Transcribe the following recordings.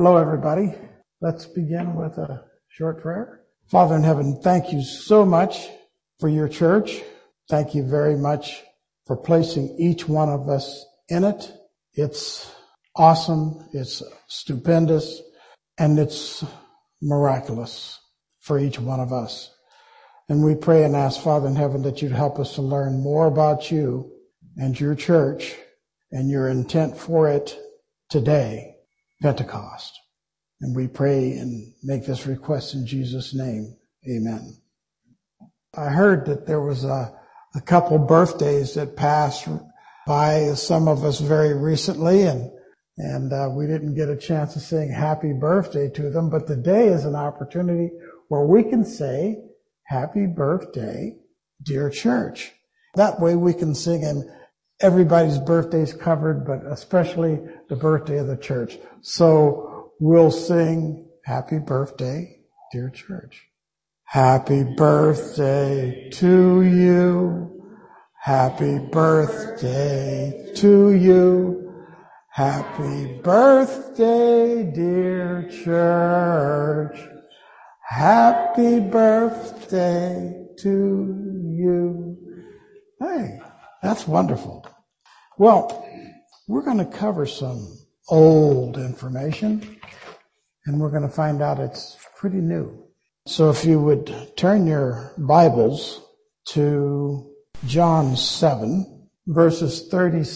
Hello, everybody. Let's begin with a short prayer. Father in heaven, thank you so much for your church. Thank you very much for placing each one of us in it. It's awesome, it's stupendous, and it's miraculous for each one of us. And we pray and ask, Father in heaven, that you'd help us to learn more about you and your church and your intent for it today, Pentecost. And we pray and make this request in Jesus' name. Amen. I heard that there was a couple birthdays that passed by some of us very recently, and we didn't get a chance to sing happy birthday to them, but today is an opportunity where we can say, happy birthday, dear church. That way we can sing, and everybody's birthday's covered, but especially the birthday of the church. So we'll sing happy birthday, dear church. Happy birthday to you. Happy birthday to you. Happy birthday, dear church. Happy birthday to you. Hey, that's wonderful. Well, we're going to cover some old information, and we're going to find out it's pretty new. So if you would turn your Bibles to John 7, verses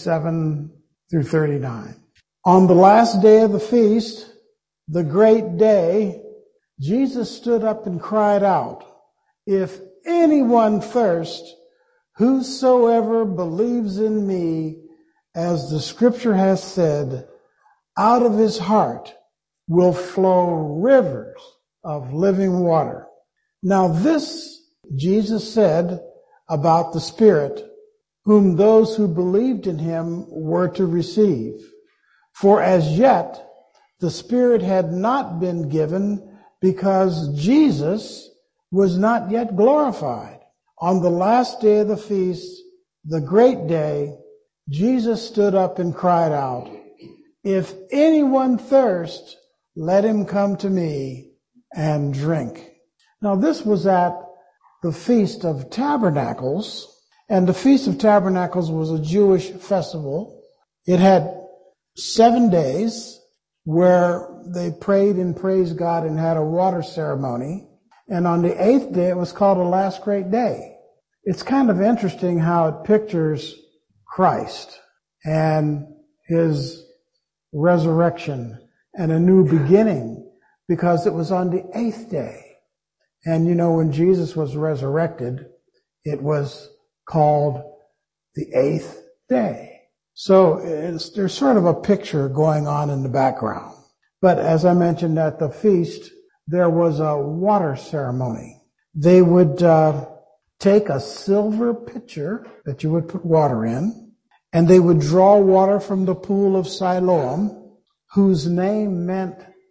37 through 39. On the last day of the feast, the great day, Jesus stood up and cried out, "If anyone thirsts, whosoever believes in me, as the scripture has said, out of his heart will flow rivers of living water." Now this Jesus said about the Spirit, whom those who believed in him were to receive. For as yet the Spirit had not been given, because Jesus was not yet glorified. On the last day of the feast, the great day, Jesus stood up and cried out, "If anyone thirsts, let him come to me and drink." Now this was at the Feast of Tabernacles, and the Feast of Tabernacles was a Jewish festival. It had 7 days where they prayed and praised God and had a water ceremony. And on the 8th day, it was called the last great day. It's kind of interesting how it pictures Christ and his resurrection and a new beginning, because it was on the 8th day. And you know, when Jesus was resurrected, it was called the 8th day. So there's sort of a picture going on in the background. But as I mentioned, at the feast, there was a water ceremony. They would take a silver pitcher that you would put water in, and they would draw water from the pool of Siloam, whose name meant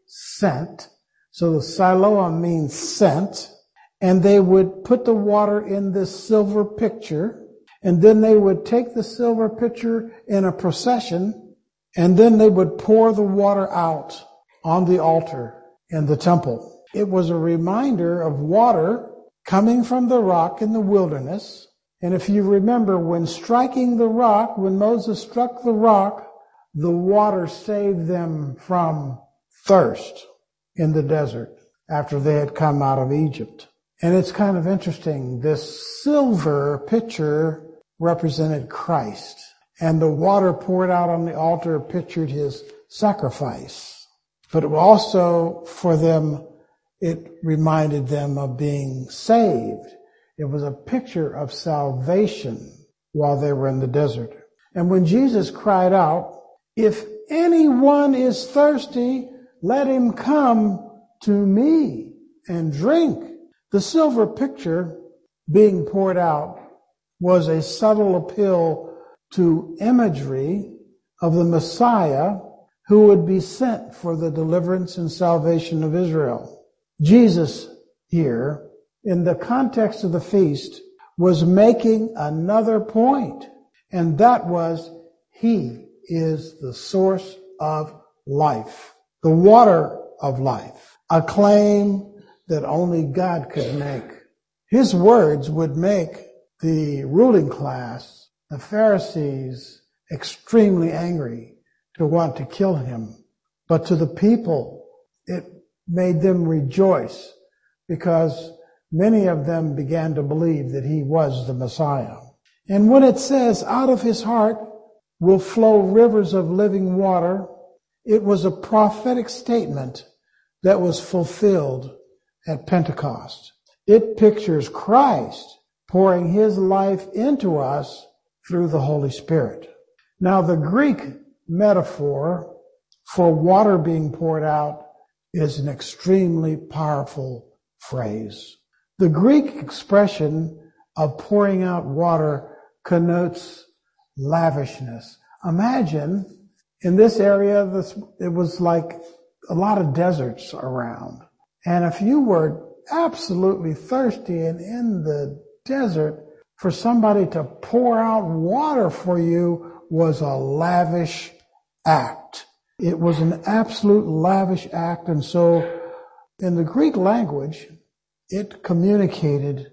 sent. So the Siloam means sent. And they would put the water in this silver pitcher, and then they would take the silver pitcher in a procession, and then they would pour the water out on the altar in the temple. It was a reminder of water coming from the rock in the wilderness. And if you remember, when striking the rock, when Moses struck the rock, the water saved them from thirst in the desert after they had come out of Egypt. And it's kind of interesting. This silver pitcher represented Christ, and the water poured out on the altar pictured his sacrifice. But also for them, it reminded them of being saved. It was a picture of salvation while they were in the desert. And when Jesus cried out, "If anyone is thirsty, let him come to me and drink," the silver pitcher being poured out was a subtle appeal to imagery of the Messiah who would be sent for the deliverance and salvation of Israel. Jesus here, in the context of the feast, was making another point, and that was, he is the source of life. the water of life, a claim that only God could make. His words would make the ruling class, the Pharisees, extremely angry to want to kill him. But to the people, it made them rejoice because many of them began to believe that he was the Messiah. And when it says, out of his heart will flow rivers of living water, it was a prophetic statement that was fulfilled at Pentecost. It pictures Christ pouring his life into us through the Holy Spirit. Now, the Greek metaphor for water being poured out is an extremely powerful phrase. The Greek expression of pouring out water connotes lavishness. Imagine in this area, it was like a lot of deserts around. And if you were absolutely thirsty and in the desert, for somebody to pour out water for you was a lavish act. It was an absolute lavish act. And so in the Greek language, it communicated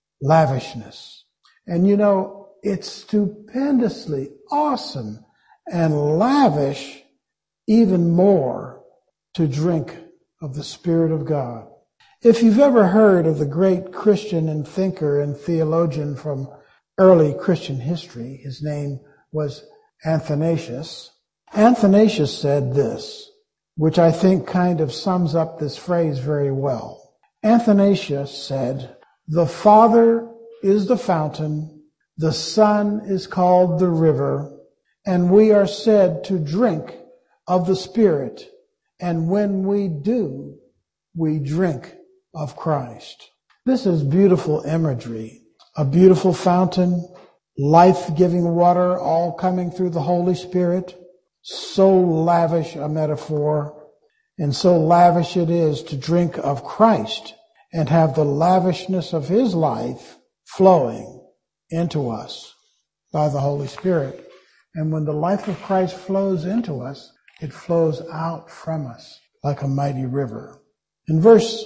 lavishness. And you know, it's stupendously awesome and lavish even more to drink of the Spirit of God. If you've ever heard of the great Christian and thinker and theologian from early Christian history, his name was Athanasius. Athanasius said this, which I think kind of sums up this phrase very well. Athanasius said, "The Father is the fountain, the Son is called the river, and we are said to drink of the Spirit, and when we do, we drink of Christ." This is beautiful imagery. A beautiful fountain, life-giving water, all coming through the Holy Spirit. So lavish a metaphor, and so lavish it is to drink of Christ and have the lavishness of his life flowing into us by the Holy Spirit. And when the life of Christ flows into us, it flows out from us like a mighty river. In verse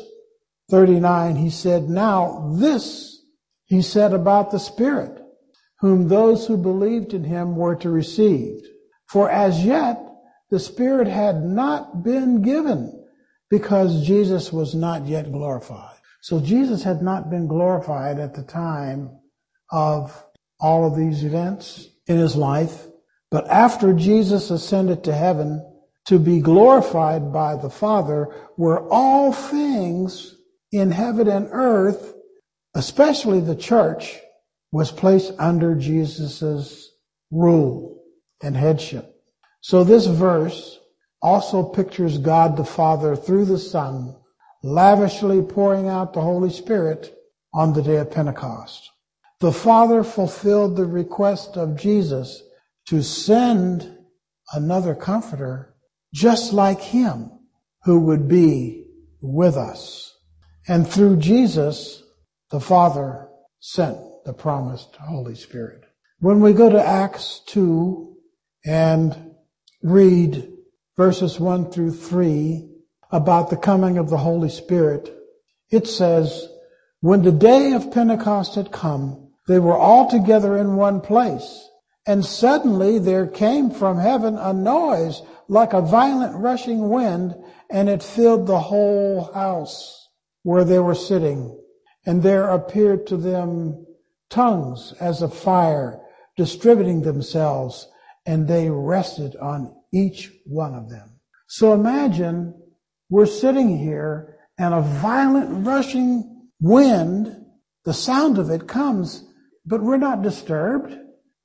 39, he said, "Now this he said about the Spirit, whom those who believed in him were to receive. For as yet the Spirit had not been given, because Jesus was not yet glorified." So Jesus had not been glorified at the time of all of these events in his life. But after Jesus ascended to heaven to be glorified by the Father, where all things in heaven and earth, especially the church, was placed under Jesus' rule and headship. So this verse also pictures God the Father through the Son, lavishly pouring out the Holy Spirit on the day of Pentecost. The Father fulfilled the request of Jesus to send another comforter just like him, who would be with us. And through Jesus, the Father sent the promised Holy Spirit. When we go to Acts 2 and read verses 1 through 3 about the coming of the Holy Spirit, it says, "When the day of Pentecost had come, they were all together in one place. And suddenly there came from heaven a noise like a violent rushing wind, and it filled the whole house where they were sitting. And there appeared to them tongues as of fire, distributing themselves, and they rested on each one of them." So imagine we're sitting here and a violent rushing wind, the sound of it comes, but we're not disturbed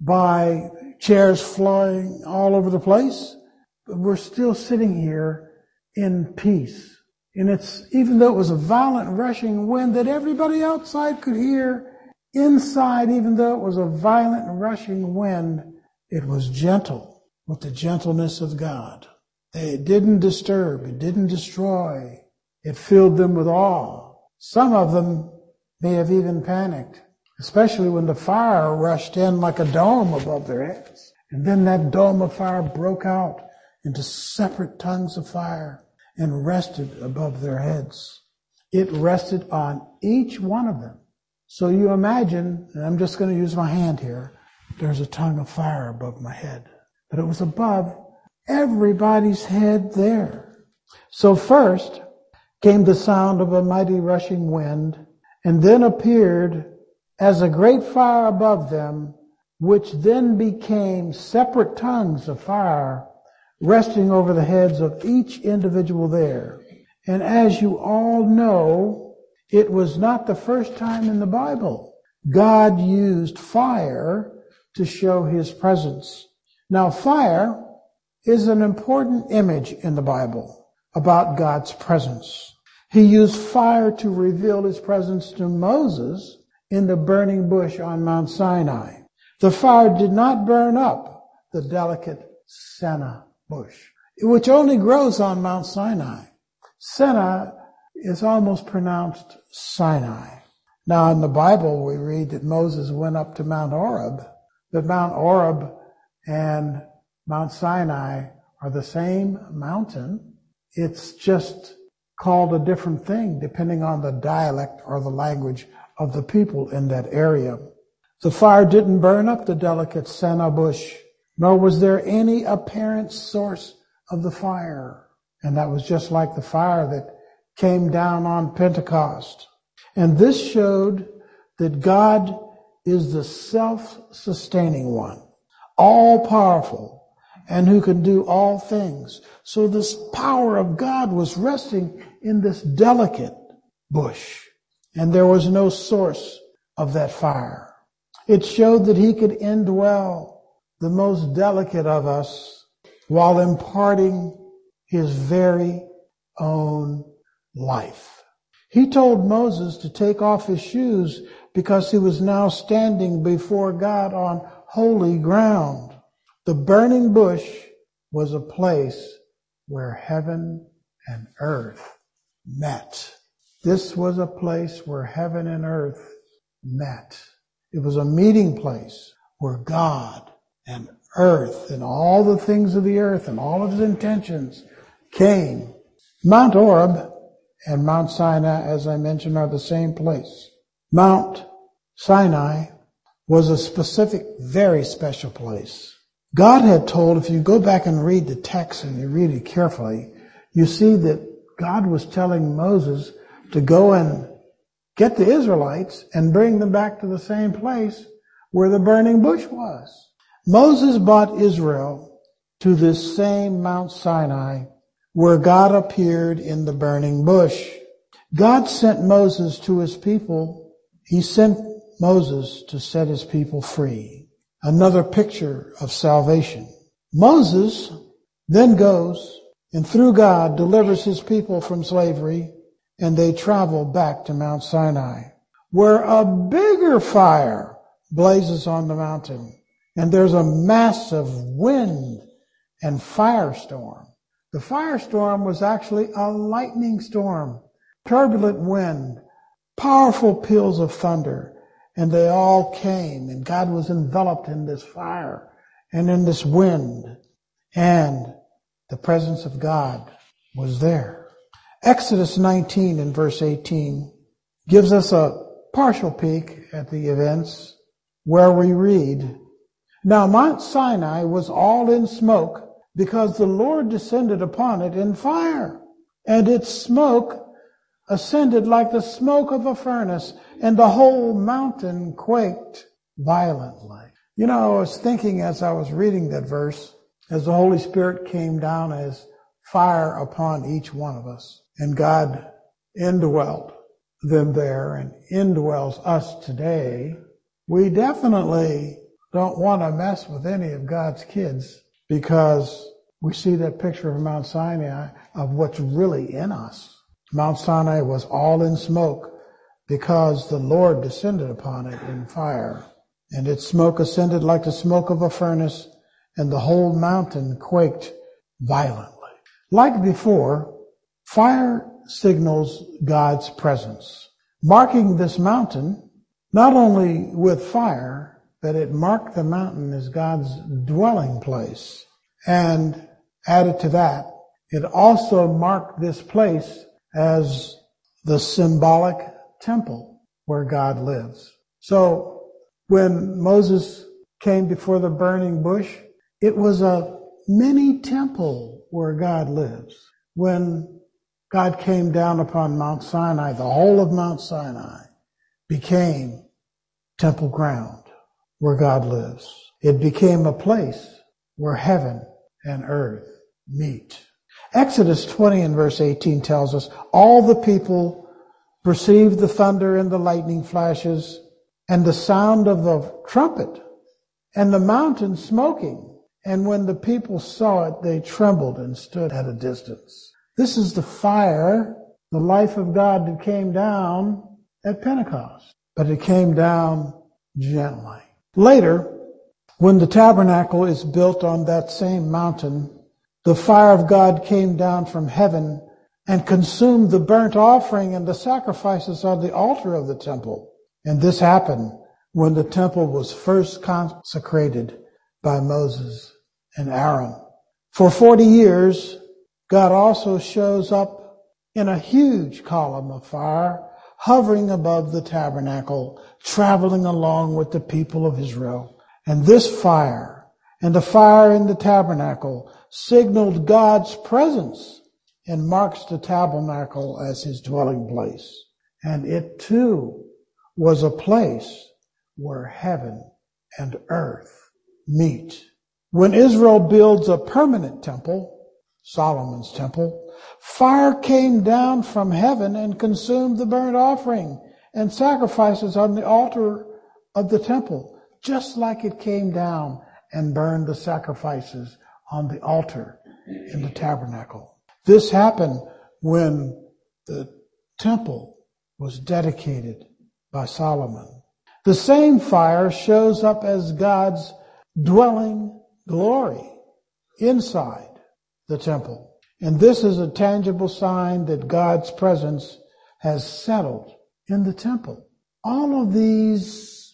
by chairs flying all over the place. But we're still sitting here in peace. And it's, even though it was a violent rushing wind that everybody outside could hear, inside, even though it was a violent rushing wind, it was gentle with the gentleness of God. It didn't disturb. It didn't destroy. It filled them with awe. Some of them may have even panicked, especially when the fire rushed in like a dome above their heads. And then that dome of fire broke out into separate tongues of fire and rested above their heads. It rested on each one of them. So you imagine, and I'm just going to use my hand here, there's a tongue of fire above my head. But it was above everybody's head there. So first came the sound of a mighty rushing wind, and then appeared as a great fire above them, which then became separate tongues of fire resting over the heads of each individual there. And as you all know, it was not the first time in the Bible God used fire to show his presence. Now, fire is an important image in the Bible about God's presence. He used fire to reveal his presence to Moses in the burning bush on Mount Sinai. The fire did not burn up the delicate senna bush, which only grows on Mount Sinai. Senna is almost pronounced Sinai. Now, in the Bible, we read that Moses went up to Mount Horeb, but Mount Horeb and Mount Sinai are the same mountain. It's just called a different thing depending on the dialect or the language of the people in that area. The fire didn't burn up the delicate senna bush, nor was there any apparent source of the fire. And that was just like the fire that came down on Pentecost. And this showed that God is the self-sustaining one, all-powerful, and who can do all things. So this power of God was resting in this delicate bush, and there was no source of that fire. It showed that he could indwell the most delicate of us while imparting his very own life. He told Moses to take off his shoes because he was now standing before God on holy ground. The burning bush was a place where heaven and earth met. This was a place where heaven and earth met. It was a meeting place where God and earth and all the things of the earth and all of his intentions came. Mount Horeb and Mount Sinai, as I mentioned, are the same place. Mount Sinai was a specific, very special place. God had told, if you go back and read the text and you read it carefully, you see that God was telling Moses to go and get the Israelites and bring them back to the same place where the burning bush was. Moses brought Israel to this same Mount Sinai where God appeared in the burning bush. God sent Moses to his people. He sent Moses to set his people free. Another picture of salvation. Moses then goes and through God delivers his people from slavery, and they travel back to Mount Sinai, where a bigger fire blazes on the mountain, and there's a massive wind and firestorm. The firestorm was actually a lightning storm, turbulent wind, powerful peals of thunder, and they all came, and God was enveloped in this fire and in this wind, and the presence of God was there. Exodus 19 and verse 18 gives us a partial peek at the events where we read, "Now Mount Sinai was all in smoke because the Lord descended upon it in fire, and its smoke ascended like the smoke of a furnace, and the whole mountain quaked violently." You know, I was thinking as I was reading that verse, as the Holy Spirit came down as fire upon each one of us, and God indwelt them there and indwells us today, we definitely don't want to mess with any of God's kids, because we see that picture of Mount Sinai of what's really in us. Mount Sinai was all in smoke because the Lord descended upon it in fire, and its smoke ascended like the smoke of a furnace, and the whole mountain quaked violently. Like before, fire signals God's presence, marking this mountain not only with fire, but it marked the mountain as God's dwelling place. And added to that, it also marked this place as the symbolic temple where God lives. So when Moses came before the burning bush, it was a mini temple where God lives. When God came down upon Mount Sinai, the whole of Mount Sinai became temple ground where God lives. It became a place where heaven and earth meet. Exodus 20 and verse 18 tells us, all the people perceived the thunder and the lightning flashes and the sound of the trumpet and the mountain smoking. And when the people saw it, they trembled and stood at a distance. This is the fire, the life of God that came down at Pentecost. But it came down gently. Later, when the tabernacle is built on that same mountain, the fire of God came down from heaven and consumed the burnt offering and the sacrifices on the altar of the temple. And this happened when the temple was first consecrated by Moses and Aaron. For 40 years, God also shows up in a huge column of fire, hovering above the tabernacle, traveling along with the people of Israel. And this fire and the fire in the tabernacle signaled God's presence and marks the tabernacle as his dwelling place. And it too was a place where heaven and earth meet. When Israel builds a permanent temple, Solomon's temple, fire came down from heaven and consumed the burnt offering and sacrifices on the altar of the temple, just like it came down and burned the sacrifices on the altar in the tabernacle. This happened when the temple was dedicated by Solomon. The same fire shows up as God's dwelling glory inside the temple. And this is a tangible sign that God's presence has settled in the temple. All of these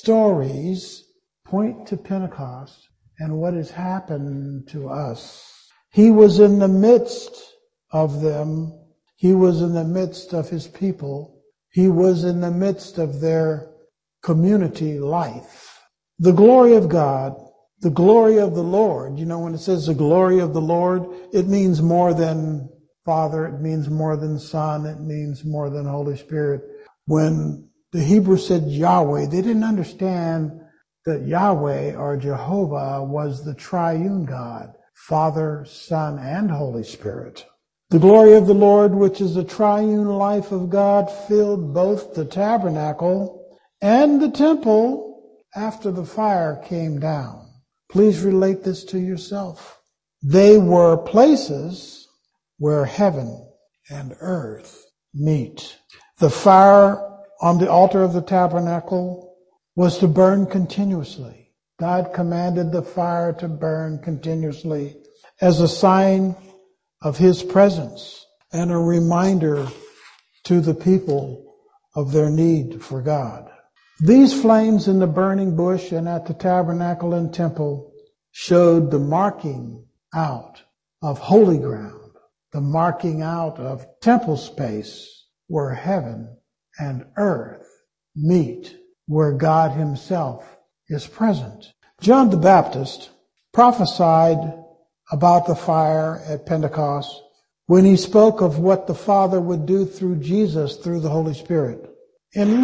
stories point to Pentecost and what has happened to us. He was in the midst of them. He was in the midst of his people. He was in the midst of their community life. The glory of God, the glory of the Lord. You know, when it says the glory of the Lord, it means more than Father. It means more than Son. It means more than Holy Spirit. When the Hebrews said Yahweh, they didn't understand that Yahweh or Jehovah was the triune God, Father, Son, and Holy Spirit. The glory of the Lord, which is the triune life of God, filled both the tabernacle and the temple after the fire came down. Please relate this to yourself. They were places where heaven and earth meet. The fire on the altar of the tabernacle was to burn continuously. God commanded the fire to burn continuously as a sign of his presence and a reminder to the people of their need for God. These flames in the burning bush and at the tabernacle and temple showed the marking out of holy ground, the marking out of temple space where heaven and earth meet, where God himself is present. John the Baptist prophesied about the fire at Pentecost when he spoke of what the Father would do through Jesus through the Holy Spirit. In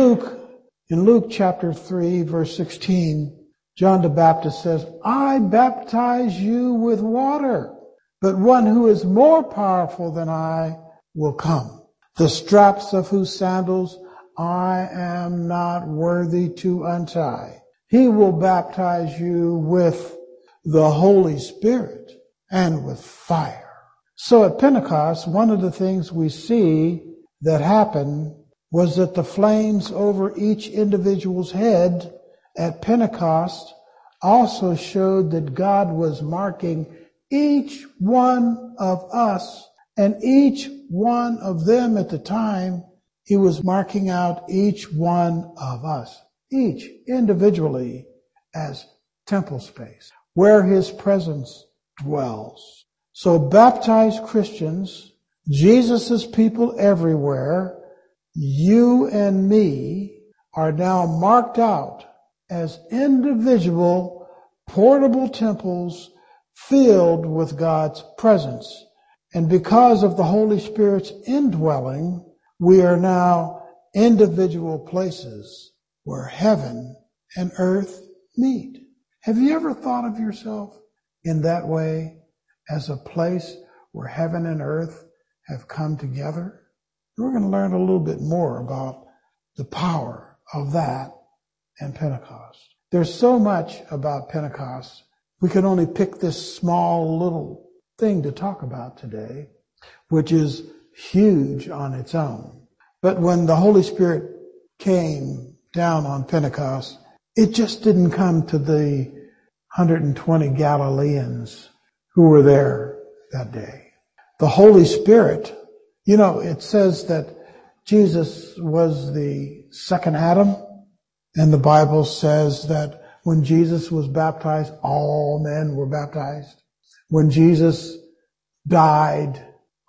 Luke chapter 3, verse 16, John the Baptist says, I baptize you with water, but one who is more powerful than I will come, the straps of whose sandals I am not worthy to untie. He will baptize you with the Holy Spirit and with fire. So at Pentecost, one of the things we see that happened was that the flames over each individual's head at Pentecost also showed that God was marking each one of us and each one of them at the time. He was marking out each one of us, each individually, as temple space, where his presence dwells. So baptized Christians, Jesus' people everywhere, you and me are now marked out as individual portable temples filled with God's presence. And because of the Holy Spirit's indwelling, we are now individual places where heaven and earth meet. Have you ever thought of yourself in that way, as a place where heaven and earth have come together? We're going to learn a little bit more about the power of that and Pentecost. There's so much about Pentecost. We can only pick this small little thing to talk about today, which is huge on its own. But when the Holy Spirit came down on Pentecost, it just didn't come to the 120 Galileans who were there that day. The Holy Spirit, it says that Jesus was the second Adam, and the Bible says that when Jesus was baptized, all men were baptized. When Jesus died,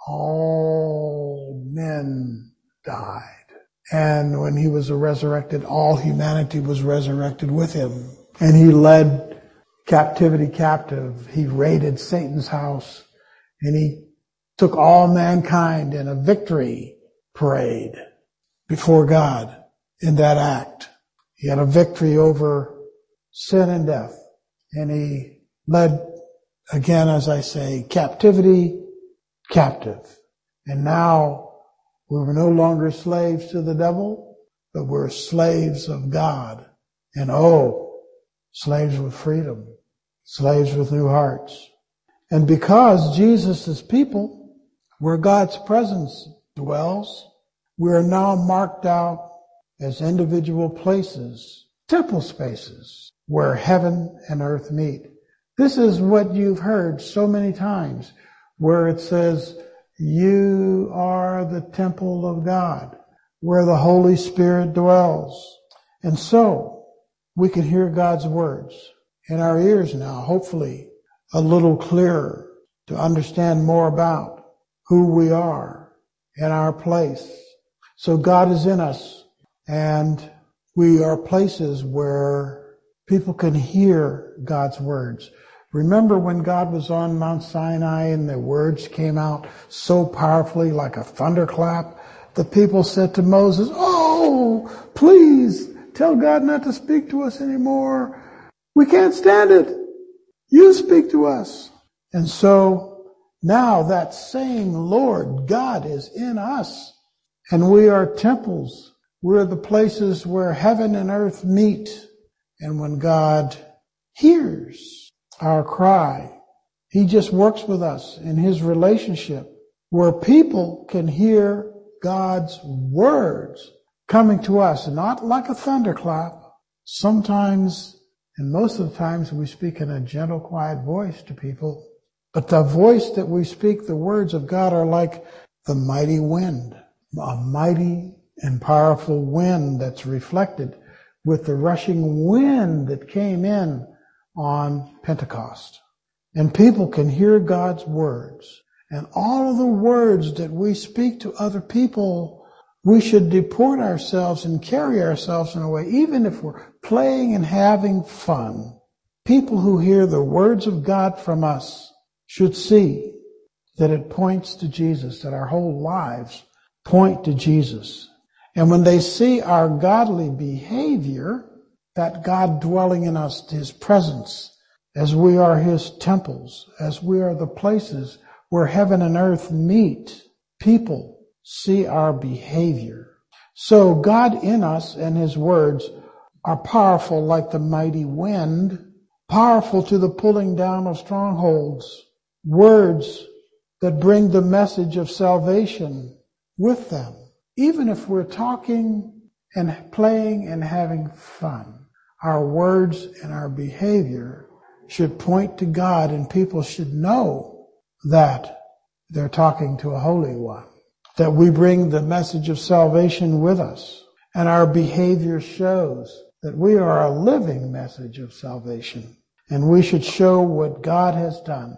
all men died. And when he was resurrected, all humanity was resurrected with him. And he led captivity captive. He raided Satan's house. And he took all mankind in a victory parade before God in that act. He had a victory over sin and death. And he led, again, as I say, captivity captive. And now we were no longer slaves to the devil, but we're slaves of God. And slaves with freedom, slaves with new hearts. And because Jesus' people, where God's presence dwells, we are now marked out as individual places, temple spaces, where heaven and earth meet. This is what you've heard so many times, where it says, you are the temple of God, where the Holy Spirit dwells. And so we can hear God's words in our ears now, hopefully a little clearer, to understand more about who we are and our place. So God is in us, and we are places where people can hear God's words. Remember when God was on Mount Sinai and the words came out so powerfully like a thunderclap? The people said to Moses, please tell God not to speak to us anymore. We can't stand it. You speak to us. And so now that same Lord God is in us, and we are temples. We're the places where heaven and earth meet. And when God hears our cry, he just works with us in his relationship, where people can hear God's words coming to us, not like a thunderclap. Sometimes, and most of the times, we speak in a gentle, quiet voice to people. But the voice that we speak, the words of God, are like the mighty wind, a mighty and powerful wind that's reflected with the rushing wind that came in on Pentecost. And people can hear God's words. And all of the words that we speak to other people, we should deport ourselves and carry ourselves in a way, even if we're playing and having fun. People who hear the words of God from us should see that it points to Jesus, that our whole lives point to Jesus. And when they see our godly behavior, that God dwelling in us, his presence, as we are his temples, as we are the places where heaven and earth meet, people see our behavior. So God in us and his words are powerful like the mighty wind, powerful to the pulling down of strongholds, words that bring the message of salvation with them. Even if we're talking and playing and having fun, our words and our behavior should point to God, and people should know that they're talking to a holy one, that we bring the message of salvation with us, and our behavior shows that we are a living message of salvation, and we should show what God has done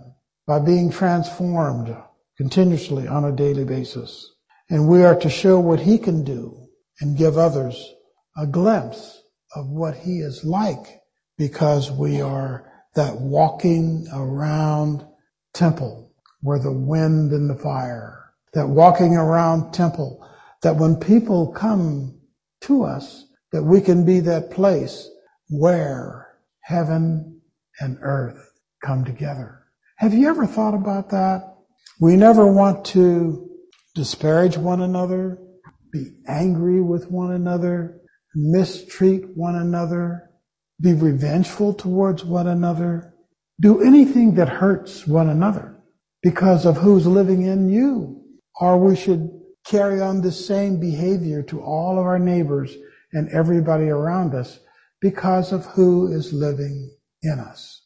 by being transformed continuously on a daily basis. And we are to show what he can do and give others a glimpse of what he is like, because we are that walking around temple where the wind and the fire, that walking around temple, that when people come to us, that we can be that place where heaven and earth come together. Have you ever thought about that? We never want to disparage one another, be angry with one another, mistreat one another, be revengeful towards one another, do anything that hurts one another because of who's living in you. Or we should carry on the same behavior to all of our neighbors and everybody around us because of who is living in us.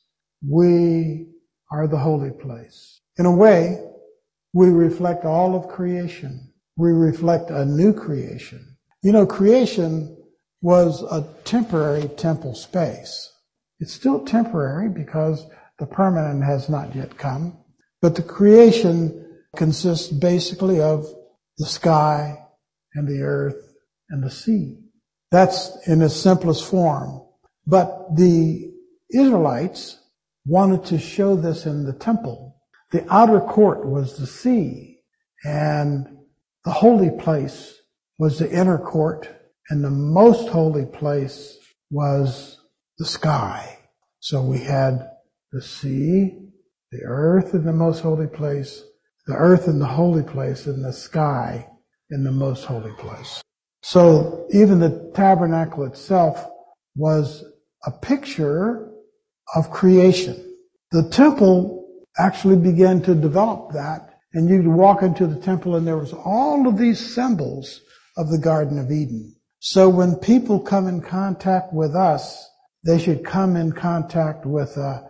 We are the holy place. In a way, we reflect all of creation. We reflect a new creation. You know, creation was a temporary temple space. It's still temporary because the permanent has not yet come. But the creation consists basically of the sky and the earth and the sea. That's in its simplest form. But the Israelites wanted to show this in the temple. The outer court was the sea, and the holy place was the inner court, and the most holy place was the sky. So we had the sea, the earth in the most holy place, the earth in the holy place, and the sky in the most holy place. So even the tabernacle itself was a picture of creation. The temple actually began to develop that, and you'd walk into the temple and there was all of these symbols of the Garden of Eden. So when people come in contact with us, they should come in contact with a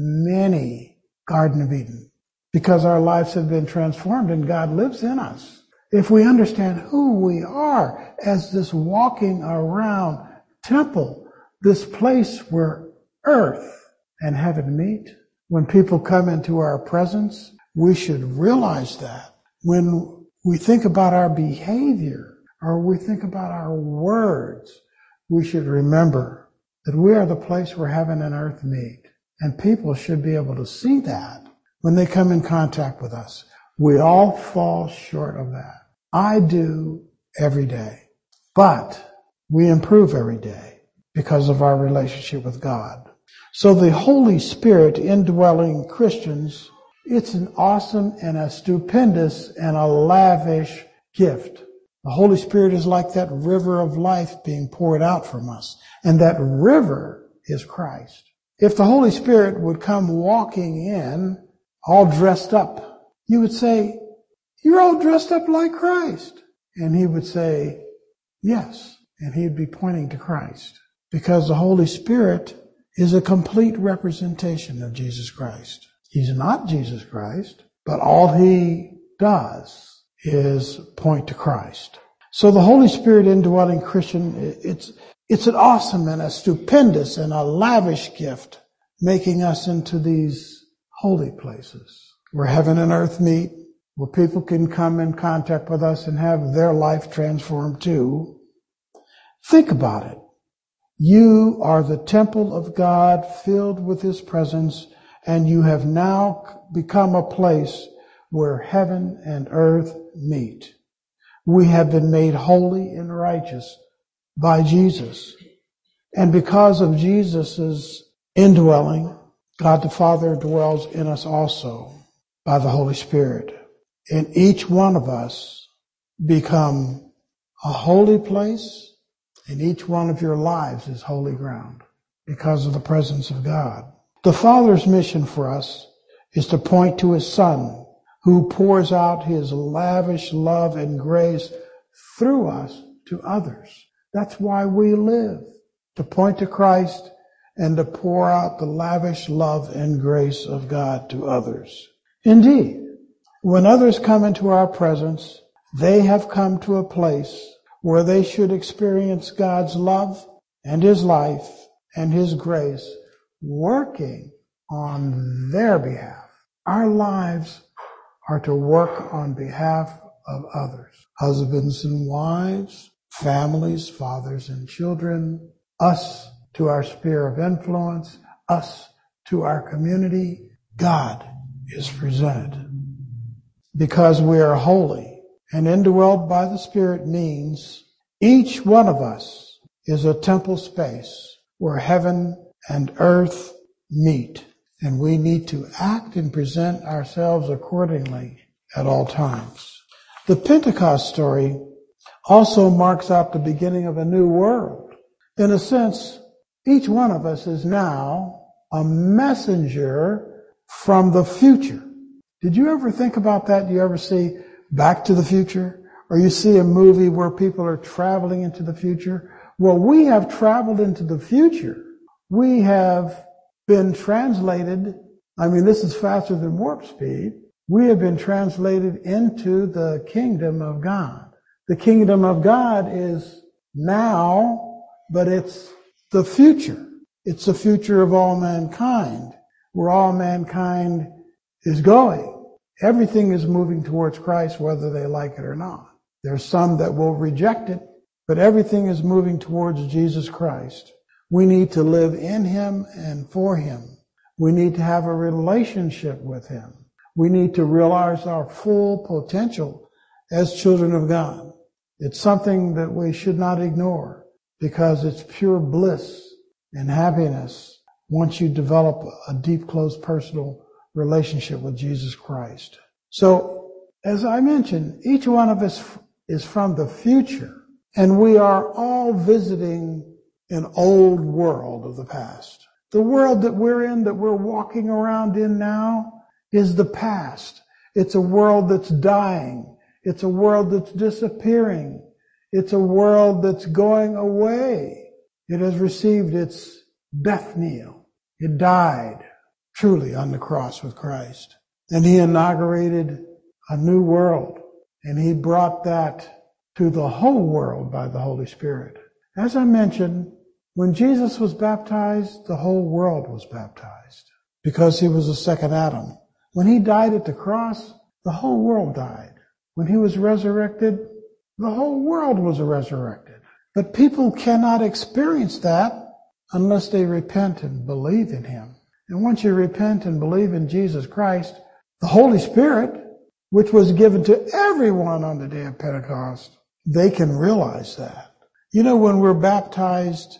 mini Garden of Eden, because our lives have been transformed and God lives in us. If we understand who we are as this walking around temple, this place where earth and heaven meet, when people come into our presence, we should realize that. When we think about our behavior or we think about our words, we should remember that we are the place where heaven and earth meet. And people should be able to see that when they come in contact with us. We all fall short of that. I do every day. But we improve every day because of our relationship with God. So the Holy Spirit indwelling Christians, it's an awesome and a stupendous and a lavish gift. The Holy Spirit is like that river of life being poured out from us. And that river is Christ. If the Holy Spirit would come walking in, all dressed up, you would say, "You're all dressed up like Christ." And he would say, "Yes." And he'd be pointing to Christ. Because the Holy Spirit is a complete representation of Jesus Christ. He's not Jesus Christ, but all he does is point to Christ. So the Holy Spirit indwelling Christian, it's an awesome and a stupendous and a lavish gift, making us into these holy places where heaven and earth meet, where people can come in contact with us and have their life transformed too. Think about it. You are the temple of God filled with His presence, and you have now become a place where heaven and earth meet. We have been made holy and righteous by Jesus. And because of Jesus' indwelling, God the Father dwells in us also by the Holy Spirit. And each one of us become a holy place, and each one of your lives is holy ground because of the presence of God. The Father's mission for us is to point to His Son, who pours out His lavish love and grace through us to others. That's why we live, to point to Christ and to pour out the lavish love and grace of God to others. Indeed, when others come into our presence, they have come to a place where they should experience God's love and His life and His grace working on their behalf. Our lives are to work on behalf of others. Husbands and wives, families, fathers and children, us to our sphere of influence, us to our community. God is presented. Because we are holy and indwelled by the Spirit means each one of us is a temple space where heaven and earth meet. And we need to act and present ourselves accordingly at all times. The Pentecost story also marks out the beginning of a new world. In a sense, each one of us is now a messenger from the future. Did you ever think about that? Do you ever see Back to the Future? Or you see a movie where people are traveling into the future? Well, we have traveled into the future. We have been translated. I mean, this is faster than warp speed. We have been translated into the kingdom of God. The kingdom of God is now, but it's the future. It's the future of all mankind, where all mankind is going. Everything is moving towards Christ, whether they like it or not. There's some that will reject it, but everything is moving towards Jesus Christ. We need to live in Him and for Him. We need to have a relationship with Him. We need to realize our full potential as children of God. It's something that we should not ignore because it's pure bliss and happiness once you develop a deep, close, personal relationship with Jesus Christ. So, as I mentioned, each one of us is from the future, and we are all visiting an old world of the past. The world that we're in, that we're walking around in now, is the past. It's a world that's dying. It's a world that's disappearing. It's a world that's going away. It has received its death knell. It died truly on the cross with Christ. And He inaugurated a new world. And He brought that to the whole world by the Holy Spirit. As I mentioned, when Jesus was baptized, the whole world was baptized because He was the second Adam. When He died at the cross, the whole world died. When He was resurrected, the whole world was resurrected. But people cannot experience that unless they repent and believe in Him. And once you repent and believe in Jesus Christ, the Holy Spirit, which was given to everyone on the day of Pentecost, they can realize that. You know, when we're baptized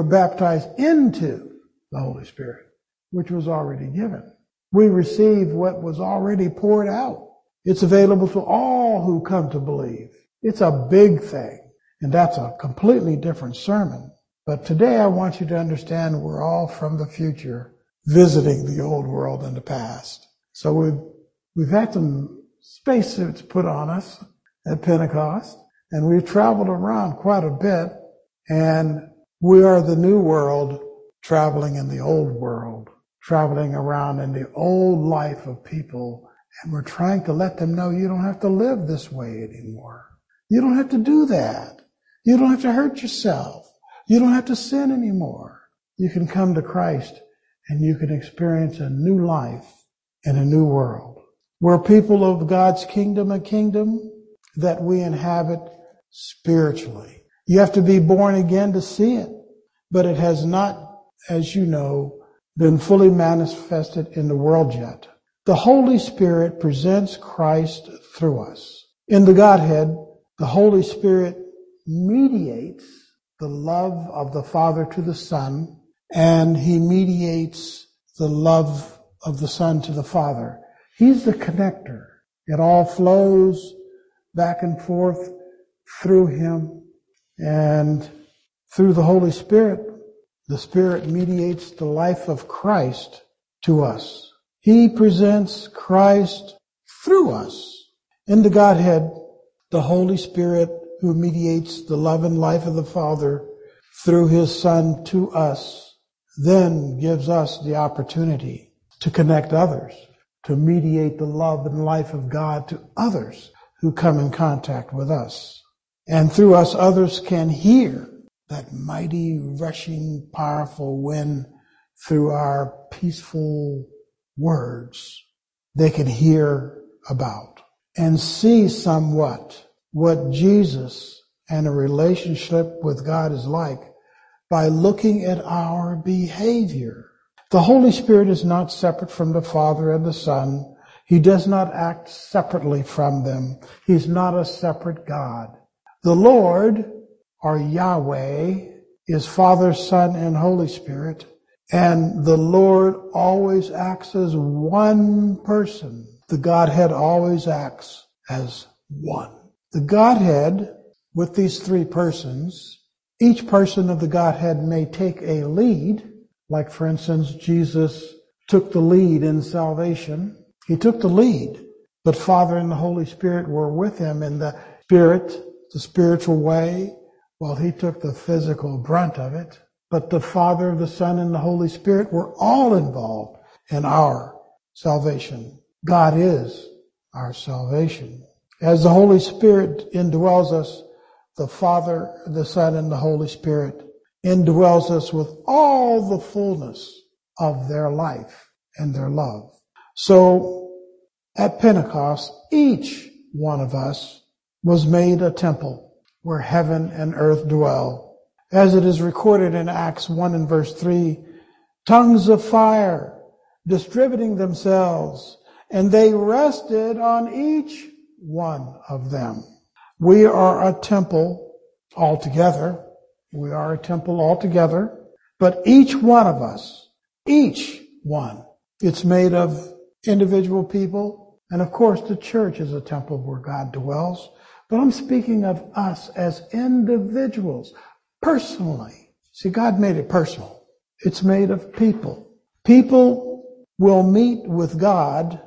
into the Holy Spirit, which was already given. We receive what was already poured out. It's available to all who come to believe. It's a big thing, and that's a completely different sermon. But today I want you to understand we're all from the future, visiting the old world and the past. So we've had some spacesuits put on us at Pentecost, and we've traveled around quite a bit, and we are the new world traveling in the old world, traveling around in the old life of people, and we're trying to let them know you don't have to live this way anymore. You don't have to do that. You don't have to hurt yourself. You don't have to sin anymore. You can come to Christ and you can experience a new life in a new world. We're people of God's kingdom, a kingdom that we inhabit spiritually. You have to be born again to see it, but it has not, as you know, been fully manifested in the world yet. The Holy Spirit presents Christ through us. In the Godhead, the Holy Spirit mediates the love of the Father to the Son, and He mediates the love of the Son to the Father. He's the connector. It all flows back and forth through Him, and through the Holy Spirit, the Spirit mediates the life of Christ to us. He presents Christ through us. In the Godhead, the Holy Spirit, who mediates the love and life of the Father through His Son to us, then gives us the opportunity to connect others, to mediate the love and life of God to others who come in contact with us. And through us, others can hear that mighty, rushing, powerful wind through our peaceful words. they can hear about and see somewhat what Jesus and a relationship with God is like by looking at our behavior. The Holy Spirit is not separate from the Father and the Son. He does not act separately from them. He's not a separate God. The Lord, or Yahweh, is Father, Son, and Holy Spirit. And the Lord always acts as one person. The Godhead always acts as one. The Godhead, with these three persons, each person of the Godhead may take a lead. Like, for instance, Jesus took the lead in salvation. He took the lead, but Father and the Holy Spirit were with him in the spirit, the spiritual way, while he took the physical brunt of it. But the Father, the Son, and the Holy Spirit were all involved in our salvation. God is our salvation. As the Holy Spirit indwells us, the Father, the Son, and the Holy Spirit indwells us with all the fullness of their life and their love. So at Pentecost, each one of us was made a temple where heaven and earth dwell. As it is recorded in Acts 1 and verse 3, tongues of fire distributing themselves, and they rested on each one of them. We are a temple altogether. We are a temple altogether, but each one of us, each one, it's made of individual people. And of course, the church is a temple where God dwells. But I'm speaking of us as individuals, personally. See, God made it personal. It's made of people. People will meet with God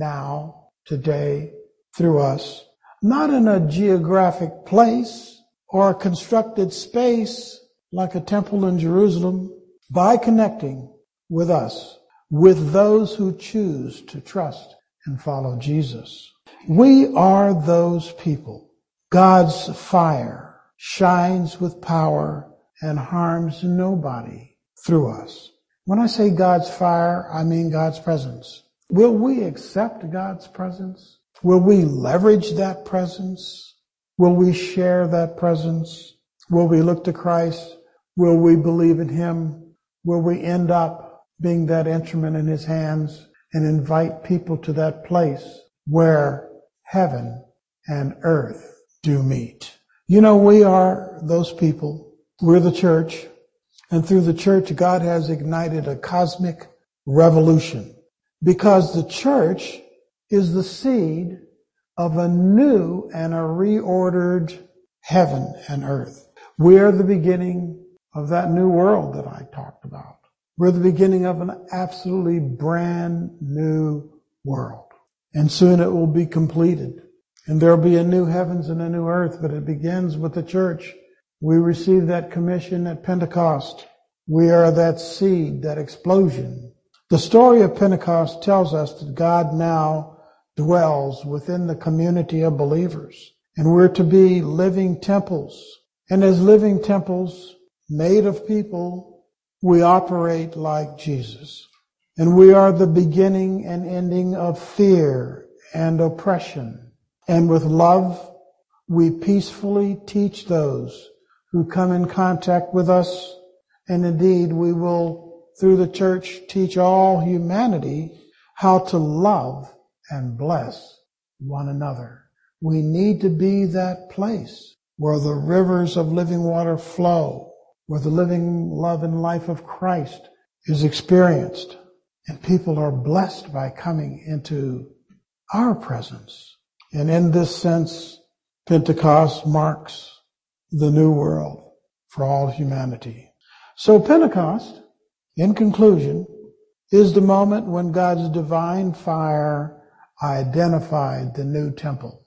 now, today, through us, not in a geographic place or a constructed space like a temple in Jerusalem, by connecting with us, with those who choose to trust and follow Jesus. We are those people. God's fire shines with power and harms nobody through us. When I say God's fire, I mean God's presence. Will we accept God's presence? Will we leverage that presence? Will we share that presence? Will we look to Christ? Will we believe in Him? Will we end up being that instrument in His hands and invite people to that place where heaven and earth do meet? You know, we are those people. We're the church. And through the church, God has ignited a cosmic revolution, because the church is the seed of a new and a reordered heaven and earth. We are the beginning of that new world that I talked about. We're the beginning of an absolutely brand new world. And soon it will be completed. And there will be a new heavens and a new earth, but it begins with the church. We received that commission at Pentecost. We are that seed, that explosion. The story of Pentecost tells us that God now dwells within the community of believers. And we're to be living temples. And as living temples made of people, we operate like Jesus. And we are the beginning and ending of fear and oppression. And with love, we peacefully teach those who come in contact with us. And indeed, we will, through the church, teach all humanity how to love and bless one another. We need to be that place where the rivers of living water flow, where the living love and life of Christ is experienced, and people are blessed by coming into our presence. And in this sense, Pentecost marks the new world for all humanity. So Pentecost, in conclusion, is the moment when God's divine fire identified the new temple,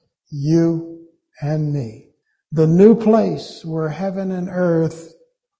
you and me, the new place where heaven and earth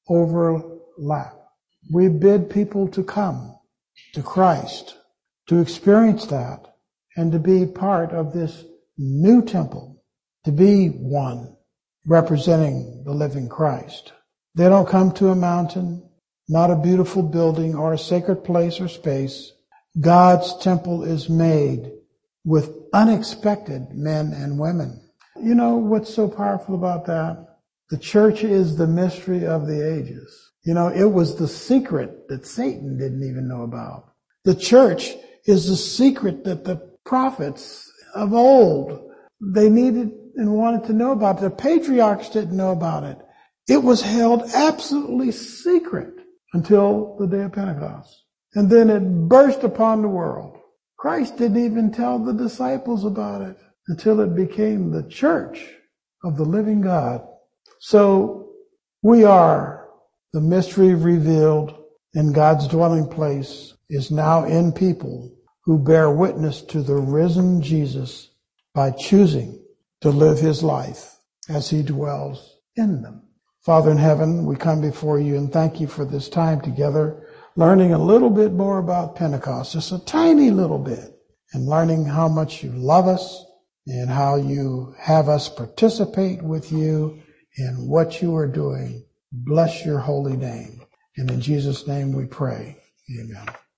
overlap. We bid people to come to Christ, to experience that, and to be part of this new temple, to be one representing the living Christ. They don't come to a mountain, not a beautiful building or a sacred place or space. God's temple is made with unexpected men and women. You know what's so powerful about that? The church is the mystery of the ages. You know, it was the secret that Satan didn't even know about. The church is the secret that the prophets of old, they needed and wanted to know about. The patriarchs didn't know about it. It was held absolutely secret until the day of Pentecost. And then it burst upon the world. Christ didn't even tell the disciples about it until it became the church of the living God. So we are the mystery revealed, and God's dwelling place is now in people who bear witness to the risen Jesus by choosing to live his life as he dwells in them. Father in heaven, we come before you and thank you for this time together, learning a little bit more about Pentecost, just a tiny little bit, and learning how much you love us and how you have us participate with you in what you are doing. Bless your holy name. And in Jesus' name we pray. Amen.